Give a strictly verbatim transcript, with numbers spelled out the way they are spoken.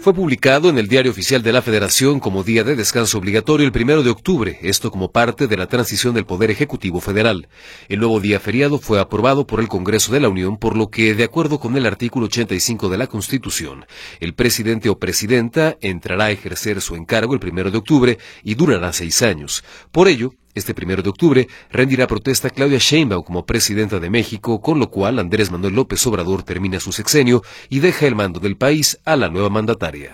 Fue publicado en el Diario Oficial de la Federación como día de descanso obligatorio el primero de octubre, esto como parte de la transición del Poder Ejecutivo Federal. El nuevo día feriado fue aprobado por el Congreso de la Unión, por lo que, de acuerdo con el artículo ochenta y cinco de la Constitución, el presidente o presidenta entrará a ejercer su encargo el primero de octubre y durará seis años. Por ello, este primero de octubre rendirá protesta Claudia Sheinbaum como presidenta de México, con lo cual Andrés Manuel López Obrador termina su sexenio y deja el mando del país a la nueva mandataria.